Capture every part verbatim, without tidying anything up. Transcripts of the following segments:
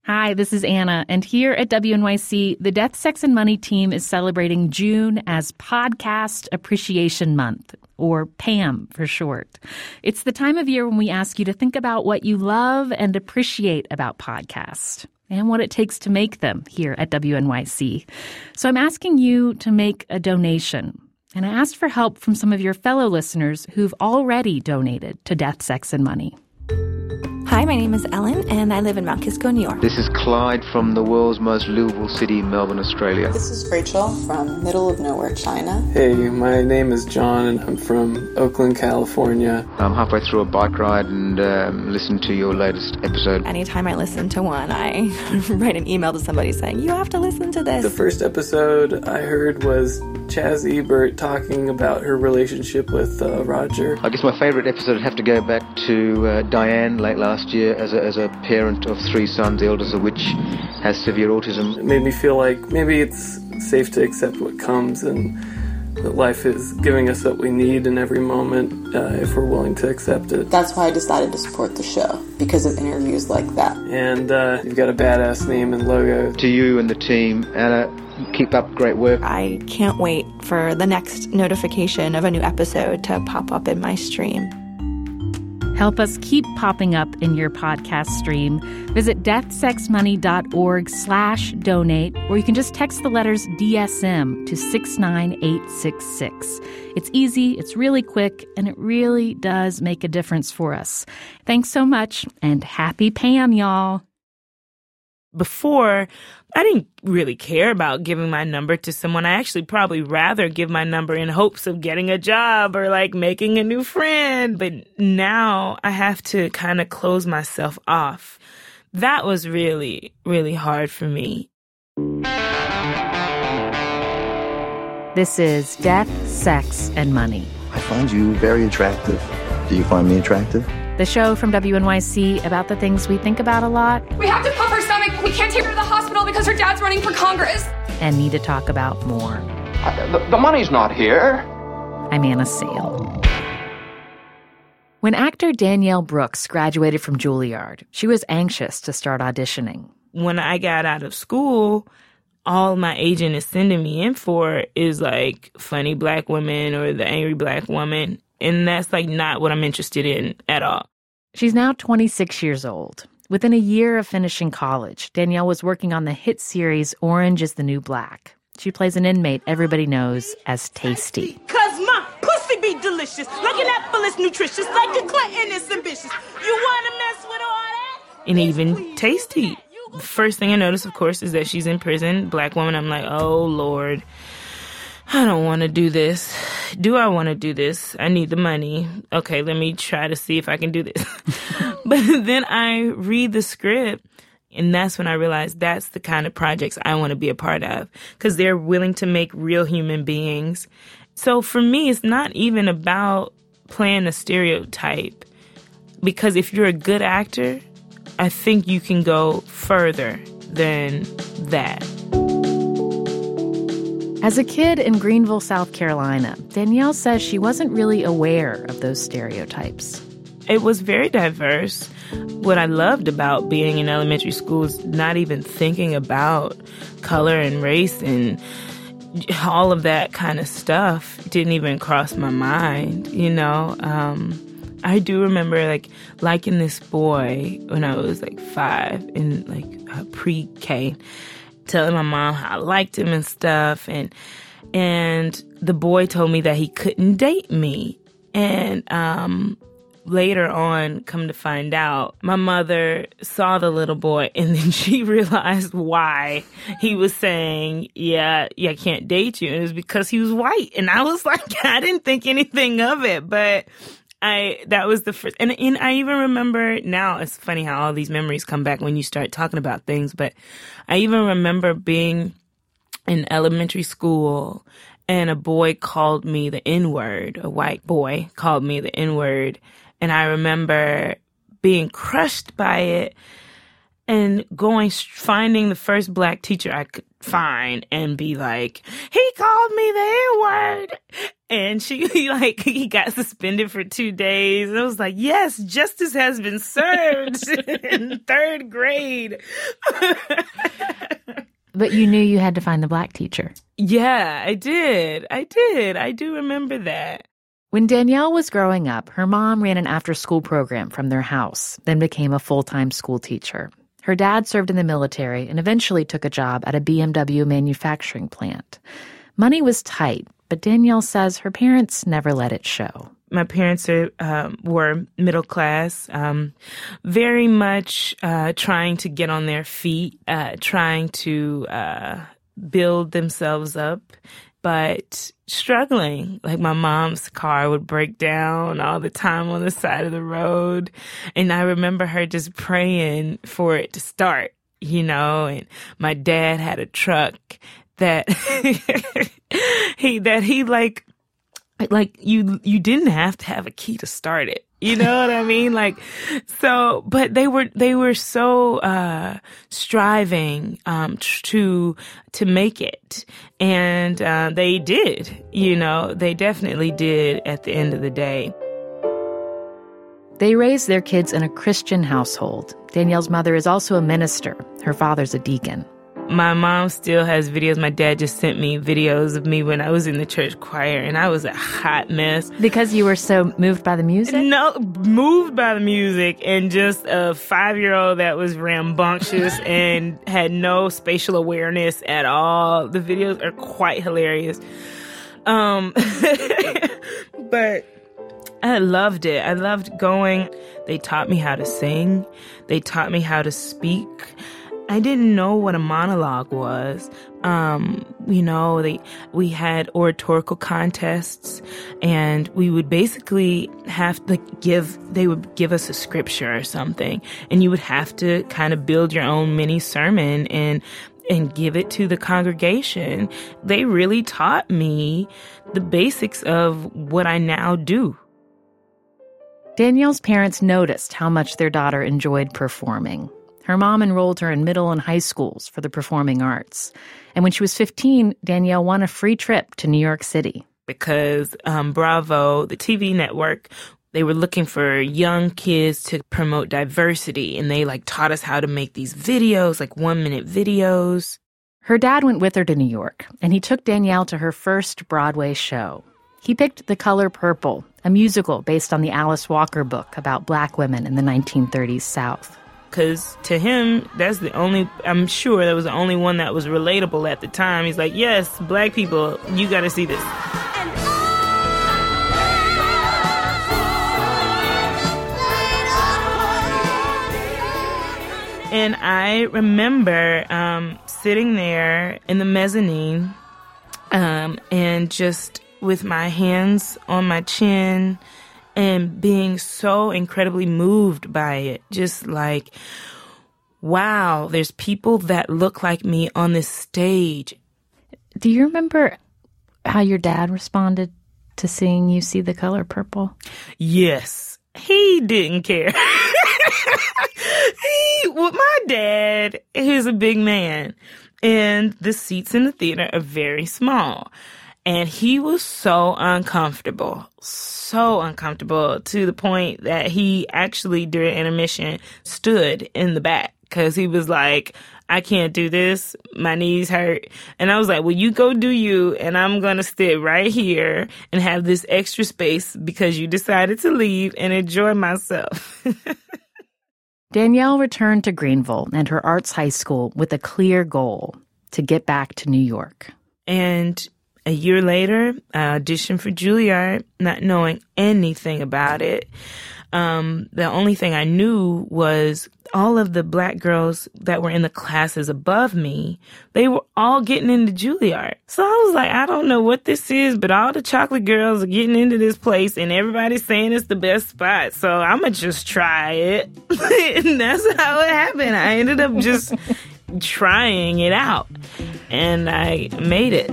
Hi, this is Anna, and here at W N Y C, the Death, Sex, and Money team is celebrating June as Podcast Appreciation Month, or PAM for short. It's the time of year when we ask you to think about what you love and appreciate about podcasts and what it takes to make them here at W N Y C. So I'm asking you to make a donation, and I asked for help from some of your fellow listeners who've already donated to Death, Sex, and Money. Hi, my name is Ellen, and I live in Mount Kisco, New York. This is Clyde from the world's most livable city, Melbourne, Australia. This is Rachel from middle of nowhere, China. Hey, my name is John, and I'm from Oakland, California. I'm halfway through a bike ride and um, listen to your latest episode. Anytime I listen to one, I write an email to somebody saying, you have to listen to this. The first episode I heard was Chaz Ebert talking about her relationship with uh, Roger. I guess my favourite episode would have to go back to uh, Diane late last year as a, as a parent of three sons, the eldest of which has severe autism. It made me feel like maybe it's safe to accept what comes and that life is giving us what we need in every moment uh, if we're willing to accept it. That's why I decided to support the show, because of interviews like that. And uh, you've got a badass name and logo. To you and the team, Anna, keep up great work. I can't wait for the next notification of a new episode to pop up in my stream. Help us keep popping up in your podcast stream. Visit deathsexmoney.org slash donate, or you can just text the letters D S M to six nine eight six six. It's easy, it's really quick, and it really does make a difference for us. Thanks so much, and happy Pam, y'all. Before, I didn't really care about giving my number to someone. I actually probably rather give my number in hopes of getting a job or like making a new friend. But now I have to kind of close myself off. That was really, really hard for me. This is Death, Sex, and Money. I find you very attractive. Do you find me attractive? The show from W N Y C about the things we think about a lot. We have to pump her stomach. We can't take her to the hospital because her dad's running for Congress. And need to talk about more. Uh, the, the money's not here. I'm Anna Sale. When actor Danielle Brooks graduated from Juilliard, she was anxious to start auditioning. When I got out of school, all my agent is sending me in for is like funny black women or the angry black woman. And that's like not what I'm interested in at all. She's now twenty-six years old. Within a year of finishing college, Danielle was working on the hit series Orange is the New Black. She plays an inmate everybody knows as Tasty. Cause my pussy be delicious, like an apple is nutritious, like a Clinton is ambitious. You wanna mess with all that? And even Tasty. The first thing I notice, of course, is that she's in prison. Black woman, I'm like, oh, Lord. I don't want to do this. Do I want to do this? I need the money. Okay, let me try to see if I can do this. But then I read the script, and that's when I realized that's the kind of projects I want to be a part of, because they're willing to make real human beings. So for me, it's not even about playing a stereotype, because if you're a good actor, I think you can go further than that. As a kid in Greenville, South Carolina, Danielle says she wasn't really aware of those stereotypes. It was very diverse. What I loved about being in elementary school is not even thinking about color and race and all of that kind of stuff didn't even cross my mind, you know. Um, I do remember like liking this boy when I was like five in like uh, pre-K. Telling my mom how I liked him and stuff. And and the boy told me that he couldn't date me. And um, later on, come to find out, my mother saw the little boy and then she realized why he was saying, yeah, yeah, I can't date you. And it was because he was white. And I was like, I didn't think anything of it. But I that was the first, and, and I even remember now, it's funny how all these memories come back when you start talking about things, but I even remember being in elementary school and a boy called me the N-word, a white boy called me the N-word, and I remember being crushed by it and going, finding the first black teacher I could find and be like, he called me the N-word. And she, he, like, he got suspended for two days. And I was like, yes, justice has been served in third grade. But you knew you had to find the black teacher. Yeah, I did. I did. I do remember that. When Danielle was growing up, her mom ran an after-school program from their house, then became a full-time school teacher. Her dad served in the military and eventually took a job at a B M W manufacturing plant. Money was tight, but Danielle says her parents never let it show. My parents are, um, were middle class, um, very much uh, trying to get on their feet, uh, trying to uh, build themselves up, but struggling. Like my mom's car would break down all the time on the side of the road. And I remember her just praying for it to start, you know, and my dad had a truck that he, that he like, like you, you didn't have to have a key to start it. You know what I mean? Like, so, but they were, they were so, uh, striving, um, to, to make it. And, uh, they did, you know, they definitely did at the end of the day. They raised their kids in a Christian household. Danielle's mother is also a minister. Her father's a deacon. My mom still has videos. My dad just sent me videos of me when I was in the church choir, and I was a hot mess. Because you were so moved by the music? No, moved by the music, and just a five-year-old that was rambunctious and had no spatial awareness at all. The videos are quite hilarious. Um, but I loved it. I loved going. They taught me how to sing. They taught me how to speak. I didn't know what a monologue was. Um, you know, they, we had oratorical contests, and we would basically have to give, they would give us a scripture or something, and you would have to kind of build your own mini sermon and, and give it to the congregation. They really taught me the basics of what I now do. Danielle's parents noticed how much their daughter enjoyed performing. Her mom enrolled her in middle and high schools for the performing arts. And when she was fifteen, Danielle won a free trip to New York City. Because um, Bravo, the T V network, they were looking for young kids to promote diversity. And they like taught us how to make these videos, like one-minute videos. Her dad went with her to New York, and he took Danielle to her first Broadway show. He picked The Color Purple, a musical based on the Alice Walker book about black women in the nineteen thirties South. Because to him, that's the only, I'm sure that was the only one that was relatable at the time. He's like, yes, black people, you got to see this. And I remember um, sitting there in the mezzanine um, and just with my hands on my chin and being so incredibly moved by it. Just like, wow, there's people that look like me on this stage. Do you remember how your dad responded to seeing you see The Color Purple? Yes. He didn't care. he, well, my dad is a big man, and the seats in the theater are very small. And he was so uncomfortable, so uncomfortable to the point that he actually, during intermission, stood in the back because he was like, I can't do this. My knees hurt. And I was like, well, you go do you, and I'm going to sit right here and have this extra space because you decided to leave and enjoy myself. Danielle returned to Greenville and her arts high school with a clear goal: to get back to New York. And a year later, I auditioned for Juilliard, not knowing anything about it. Um, the only thing I knew was all of the black girls that were in the classes above me, they were all getting into Juilliard. So I was like, I don't know what this is, but all the chocolate girls are getting into this place and everybody's saying it's the best spot. So I'm going to just try it. And that's how it happened. I ended up just trying it out, and I made it.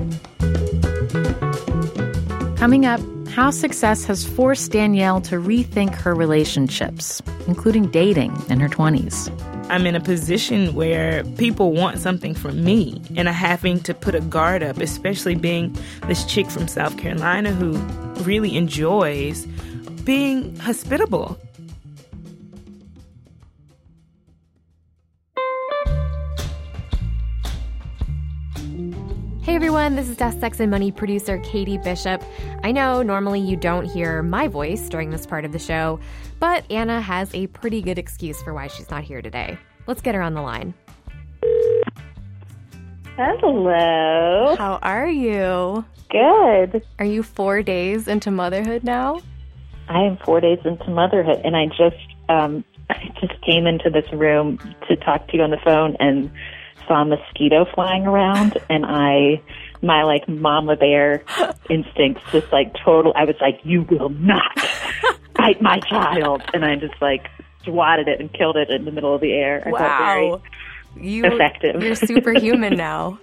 Coming up, how success has forced Danielle to rethink her relationships, including dating in her twenties. I'm in a position where people want something from me, and I'm having to put a guard up, especially being this chick from South Carolina who really enjoys being hospitable. Hey everyone, this is Death, Sex, and Money producer Katie Bishop. I know normally you don't hear my voice during this part of the show, but Anna has a pretty good excuse for why she's not here today. Let's get her on the line. Hello. How are you? Good. Are you four days into motherhood now? I am four days into motherhood, and I just um, I just came into this room to talk to you on the phone and saw a mosquito flying around, and I, my like mama bear instincts just like total, I was like, you will not bite my child. And I just like swatted it and killed it in the middle of the air. I wow. felt very you, effective. You're superhuman now.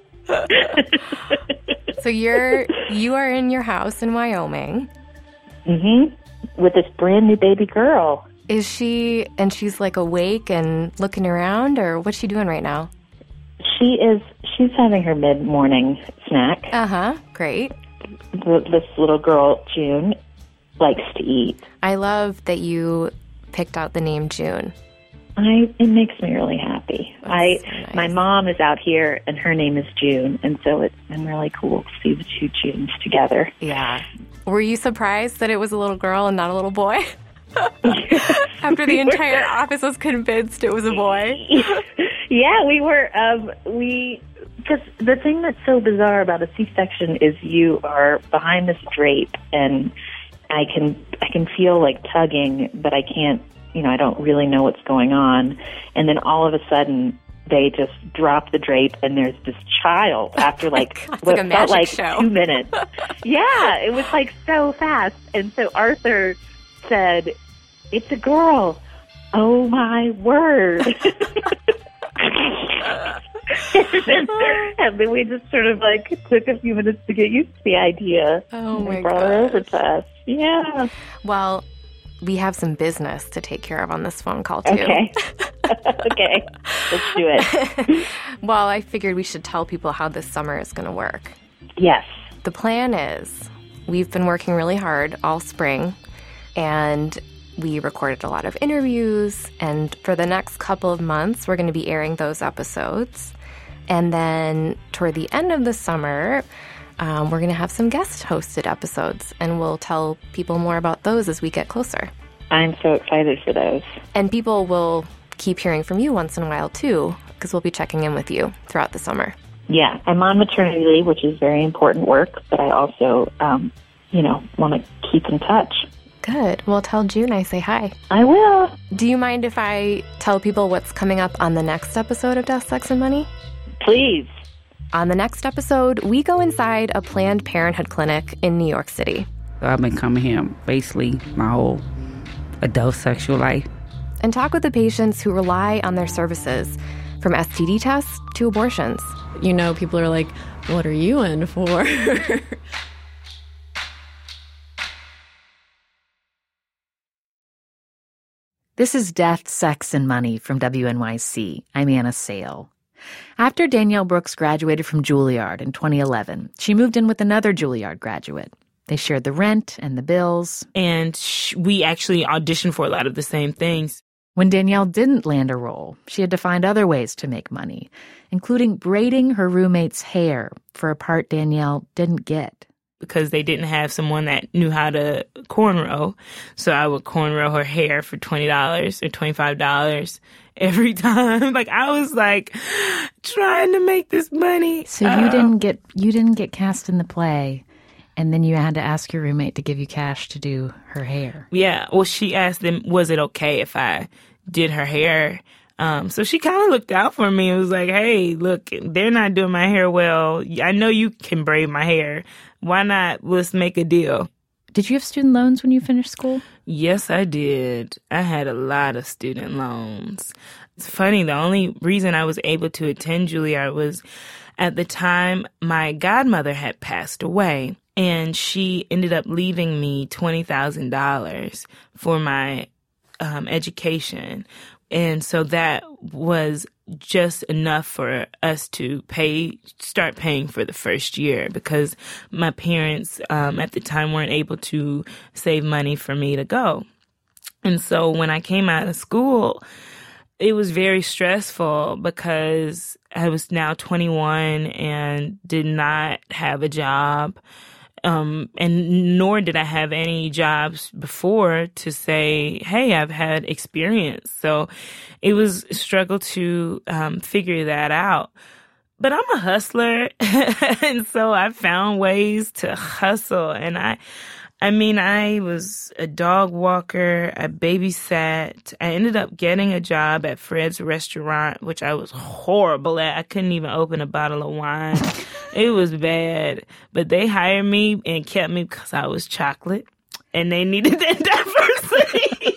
So you're, you are in your house in Wyoming. Mm-hmm. With this brand new baby girl. Is she, and she's like awake and looking around, or what's she doing right now? She is, she's having her mid-morning snack. Uh-huh, great. The, this little girl, June, likes to eat. I love that you picked out the name June. I, it makes me really happy. That's I, so nice. My mom is out here, and her name is June, and so it's been really cool to see the two Junes together. Yeah. Were you surprised that it was a little girl and not a little boy? After the entire office was convinced it was a boy. Yeah, we were. Um, we because the thing that's so bizarre about a C-section is you are behind this drape, and I can I can feel like tugging, but I can't. You know, I don't really know what's going on, and then all of a sudden they just drop the drape, and there's this child after like God, what like a felt magic like show. two minutes. Yeah, it was like so fast, and so Arthur said, "It's a girl." Oh my word. And then we just sort of like took a few minutes to get used to the idea. Oh and my brought her over to us. Yeah. Well, we have some business to take care of on this phone call too. Okay. Okay. Let's do it. Well, I figured we should tell people how this summer is going to work. Yes. The plan is we've been working really hard all spring, and we recorded a lot of interviews, and for the next couple of months, we're going to be airing those episodes. And then toward the end of the summer, um, we're going to have some guest-hosted episodes, and we'll tell people more about those as we get closer. I'm so excited for those. And people will keep hearing from you once in a while, too, because we'll be checking in with you throughout the summer. Yeah, I'm on maternity leave, which is very important work, but I also, um, you know, want to keep in touch. Good. Well, tell June I say hi. I will. Do you mind if I tell people what's coming up on the next episode of Death, Sex, and Money? Please. On the next episode, we go inside a Planned Parenthood clinic in New York City. I've been coming here basically my whole adult sexual life. And talk with the patients who rely on their services, from S T D tests to abortions. You know, people are like, what are you in for? This is Death, Sex, and Money from W N Y C. I'm Anna Sale. After Danielle Brooks graduated from Juilliard in twenty eleven, she moved in with another Juilliard graduate. They shared the rent and the bills. And sh- we actually auditioned for a lot of the same things. When Danielle didn't land a role, she had to find other ways to make money, including braiding her roommate's hair for a part Danielle didn't get. Because they didn't have someone that knew how to cornrow. So I would cornrow her hair for twenty dollars or twenty-five dollars every time. Like, I was like trying to make this money. So you uh, didn't get you didn't get cast in the play, and then you had to ask your roommate to give you cash to do her hair. Yeah. Well, she asked them, was it okay if I did her hair? Um, so she kind of looked out for me. It was like, hey, look, they're not doing my hair well. I know you can braid my hair. Why not? Let's make a deal. Did you have student loans when you finished school? Yes, I did. I had a lot of student loans. It's funny. The only reason I was able to attend Juilliard was at the time my godmother had passed away, and she ended up leaving me twenty thousand dollars for my um, education. And so that was just enough for us to pay, start paying for the first year, because my parents um, at the time weren't able to save money for me to go. And so when I came out of school, it was very stressful because I was now twenty-one and did not have a job. Um, and nor did I have any jobs before to say, hey, I've had experience. So it was a struggle to um, figure that out. But I'm a hustler, and so I found ways to hustle. And I, I mean, I was a dog walker. I babysat. I ended up getting a job at Fred's restaurant, which I was horrible at. I couldn't even open a bottle of wine. It was bad. But they hired me and kept me because I was chocolate, and they needed that diversity.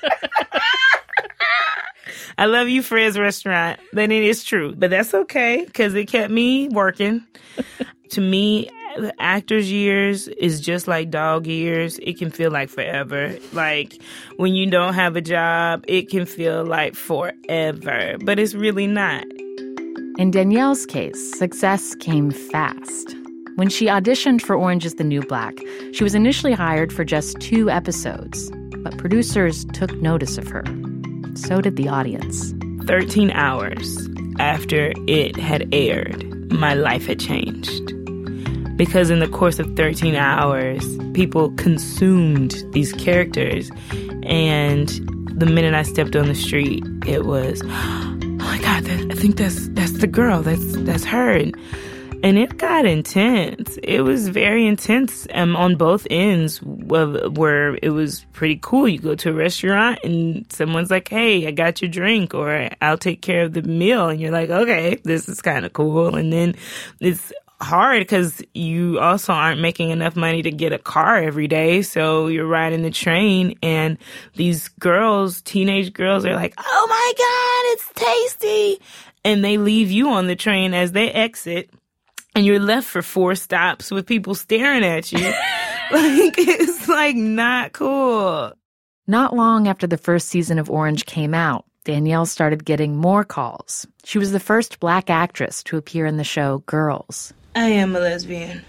I love you, Fred's restaurant. But it is true. But that's okay, because it kept me working. To me, the actor's years is just like dog years. It can feel like forever. Like when you don't have a job, it can feel like forever. But it's really not. In Danielle's case, success came fast. When she auditioned for Orange is the New Black, she was initially hired for just two episodes. But producers took notice of her. So did the audience. thirteen hours after it had aired, my life had changed. Because in the course of thirteen hours, people consumed these characters. And the minute I stepped on the street, it was, oh my God, that, I think that's that's the girl. That's that's her. And, and it got intense. It was very intense um, on both ends, of, where it was pretty cool. You go to a restaurant and someone's like, hey, I got your drink, or I'll take care of the meal. And you're like, okay, this is kind of cool. And then it's hard because you also aren't making enough money to get a car every day. So you're riding the train, and these girls, teenage girls, are like, oh my God, it's tasty. And they leave you on the train as they exit, and you're left for four stops with people staring at you. Like, it's like not cool. Not long after the first season of Orange came out, Danielle started getting more calls. She was the first Black actress to appear in the show Girls. I am a lesbian.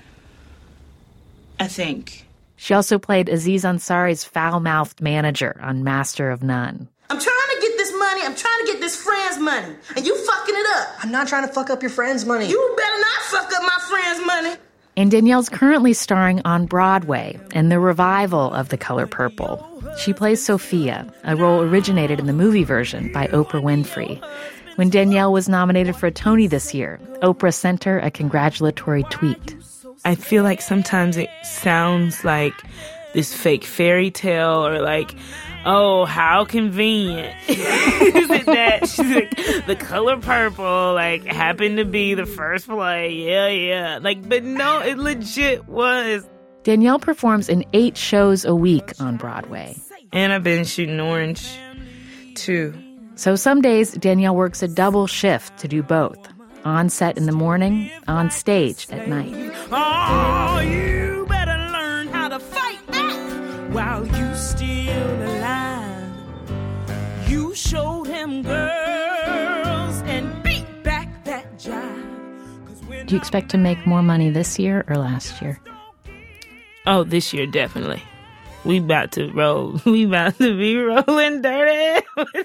I think. She also played Aziz Ansari's foul-mouthed manager on Master of None. I'm trying to get this money. I'm trying to get this friend's money. And you fucking it up. I'm not trying to fuck up your friend's money. You better not fuck up my friend's money. And Danielle's currently starring on Broadway in the revival of The Color Purple. She plays Sophia, a role originated in the movie version by Oprah Winfrey. When Danielle was nominated for a Tony this year, Oprah sent her a congratulatory tweet. I feel like sometimes it sounds like this fake fairy tale, or like, oh, how convenient. Is it that she's like, The Color Purple, like, happened to be the first play? Yeah, yeah. Like, but no, it legit was. Danielle performs in eight shows a week on Broadway. And I've been shooting Orange, too. So some days, Danielle works a double shift to do both. On set in the morning, on stage at night. Oh, you better learn how to fight back while you still alive. You showed him girls and beat back that jive. Do you expect to make more money this year or last year? Oh, this year, definitely. We about to roll. We about to be rolling dirty.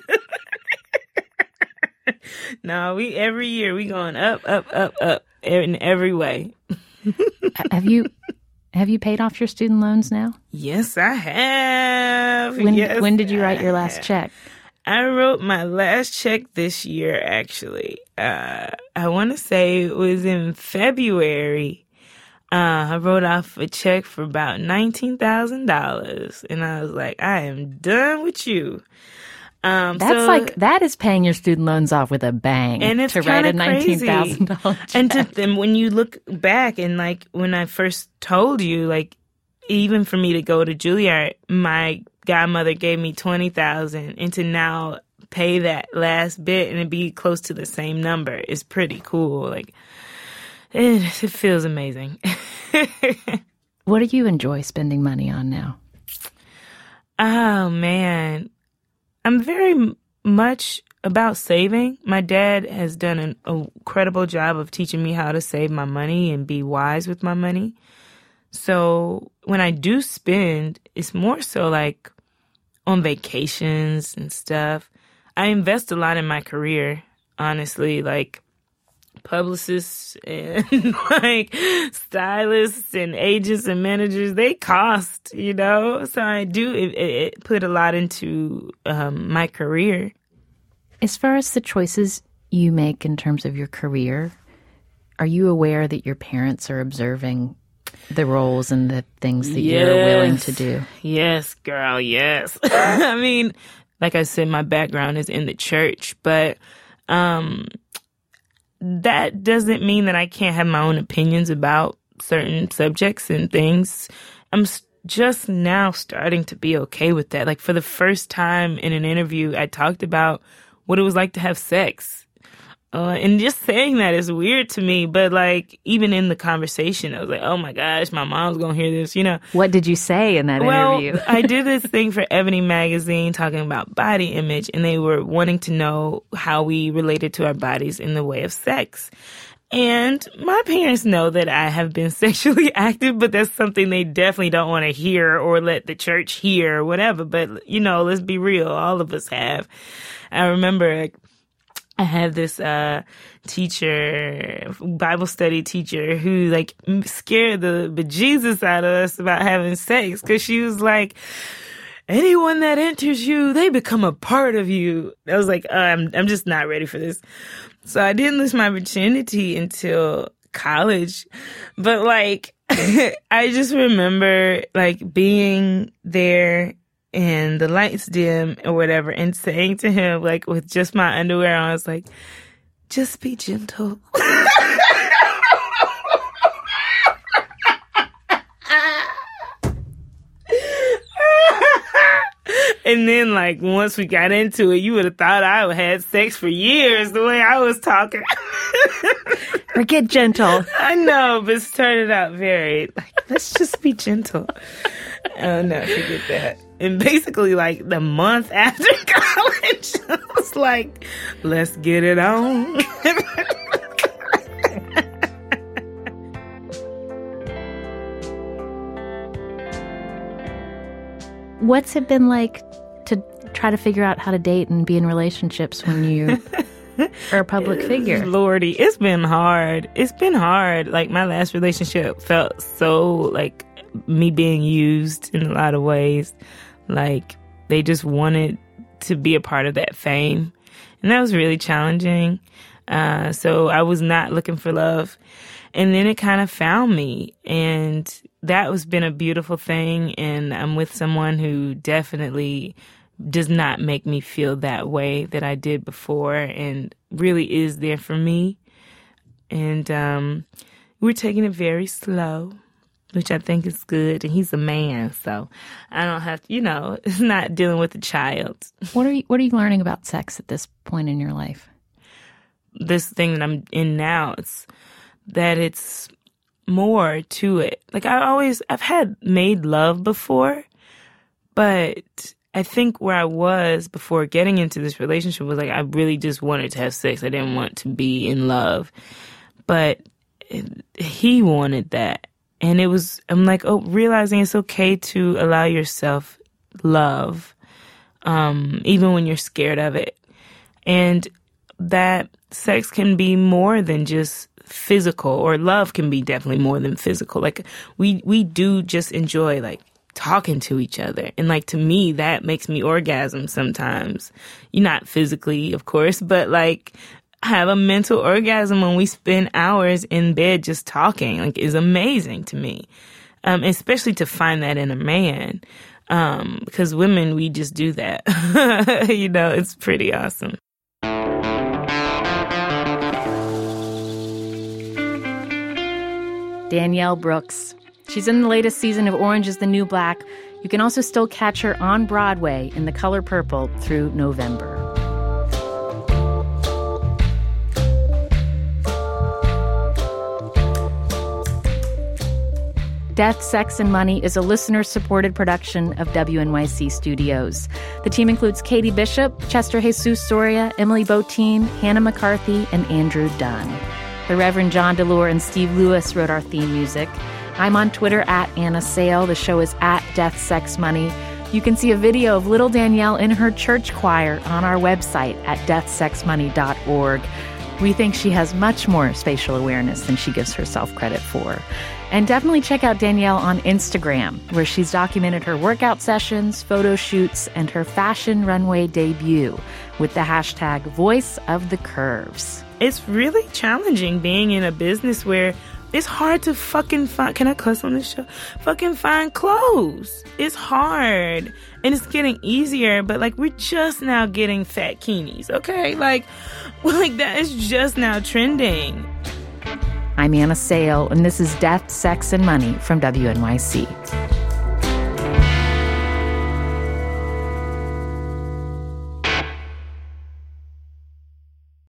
No, we every year we going up, up, up, up in every way. Have you have you paid off your student loans now? Yes, I have. When yes, when did you write your last check? I wrote my last check this year, actually. Uh, I want to say it was in February. Uh, I wrote off a check for about nineteen thousand dollars, and I was like, I am done with you. Um, That's so, like, that is paying your student loans off with a bang. And it's to write a nineteen thousand dollars check. And to, and when you look back, and like when I first told you, like even for me to go to Juilliard, my godmother gave me twenty thousand dollars, and to now pay that last bit and it be close to the same number is pretty cool. Like it, it feels amazing. What do you enjoy spending money on now? Oh man. I'm very much about saving. My dad has done an incredible job of teaching me how to save my money and be wise with my money. So when I do spend, it's more so like on vacations and stuff. I invest a lot in my career, honestly, like publicists and like stylists and agents and managers, they cost, you know? So I do it, it put a lot into um, my career. As far as the choices you make in terms of your career, are you aware that your parents are observing the roles and the things that yes. you're willing to do? Yes, girl, yes. I mean, like I said, my background is in the church, but um, that doesn't mean that I can't have my own opinions about certain subjects and things. I'm just now starting to be okay with that. Like, for the first time in an interview, I talked about what it was like to have sex. Uh, and just saying that is weird to me. But, like, even in the conversation, I was like, oh, my gosh, my mom's going to hear this, you know. What did you say in that well, interview? I did this thing for Ebony Magazine talking about body image, and they were wanting to know how we related to our bodies in the way of sex. And my parents know that I have been sexually active, but that's something they definitely don't want to hear or let the church hear or whatever. But, you know, let's be real. All of us have. I remember, like, I had this uh teacher, Bible study teacher, who like scared the bejesus out of us about having sex, because she was like, anyone that enters you, they become a part of you. I was like, uh, I'm I'm just not ready for this. So I didn't lose my virginity until college. But like, I just remember like being there and the lights dim or whatever, and saying to him, like, with just my underwear on, I was like, just be gentle. And then, like, once we got into it, you would have thought I had sex for years the way I was talking. Or get gentle. I know, but it started out very, like, let's just be gentle. I'll never forget that. And basically, like, the month after college, I was like, let's get it on. What's it been like to try to figure out how to date and be in relationships when you are a public figure? Lordy, it's been hard. It's been hard. Like, my last relationship felt so like me being used in a lot of ways. Like, they just wanted to be a part of that fame. And that was really challenging. Uh, so I was not looking for love. And then it kind of found me. And that has been a beautiful thing. And I'm with someone who definitely does not make me feel that way that I did before, and really is there for me. And um, we're taking it very slow, which I think is good. And he's a man, so I don't have to, you know, it's not dealing with a child. What are you, what are you learning about sex at this point in your life? This thing that I'm in now, it's that it's more to it. Like, I always, I've had made love before, but I think where I was before getting into this relationship was like, I really just wanted to have sex. I didn't want to be in love. But he wanted that. And it was, I'm like, oh, realizing it's okay to allow yourself love, um, even when you're scared of it. And that sex can be more than just physical, or love can be definitely more than physical. Like, we, we do just enjoy, like, talking to each other. And, like, to me, that makes me orgasm sometimes. You're not physically, of course, but, like, have a mental orgasm when we spend hours in bed just talking, like, is amazing to me. Um, especially to find that in a man. Um, because women, we just do that. You know, it's pretty awesome. Danielle Brooks. She's in the latest season of Orange is the New Black. You can also still catch her on Broadway in The Color Purple through November. Death, Sex, and Money is a listener-supported production of W N Y C Studios. The team includes Katie Bishop, Chester Jesus Soria, Emily Botein, Hannah McCarthy, and Andrew Dunn. The Reverend John DeLore and Steve Lewis wrote our theme music. I'm on Twitter at Anna Sale. The show is at Death, Sex, Money. You can see a video of little Danielle in her church choir on our website at death sex money dot org. We think she has much more spatial awareness than she gives herself credit for. And definitely check out Danielle on Instagram, where she's documented her workout sessions, photo shoots, and her fashion runway debut with the hashtag Voice of the Curves. It's really challenging being in a business where it's hard to fucking find, can I cuss on this show? Fucking find clothes. It's hard. And it's getting easier, but like we're just now getting fatkinis, okay? Like, well, like that is just now trending. I'm Anna Sale, and this is Death, Sex, and Money from W N Y C.